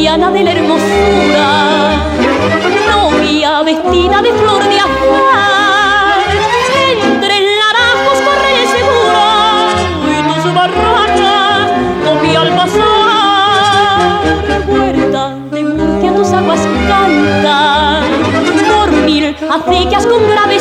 guardiana de la hermosura, novia vestida de flor de azahar, entre naranjos corre seguro y tus barracas novia al pasar, puerta de Murcia tus aguas cantan, por mil acequias con graves